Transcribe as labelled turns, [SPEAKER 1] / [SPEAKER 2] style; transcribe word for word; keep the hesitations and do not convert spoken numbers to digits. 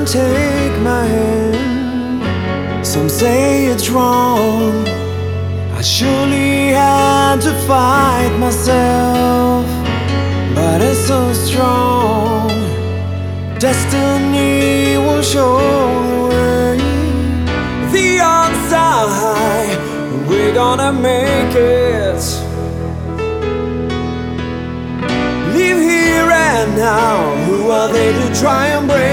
[SPEAKER 1] take my hand. Some say it's wrong. I surely had to fight myself, but it's so strong. Destiny will show the way. The odds are high, we're gonna make it. Live here and now. Who are they to try and break?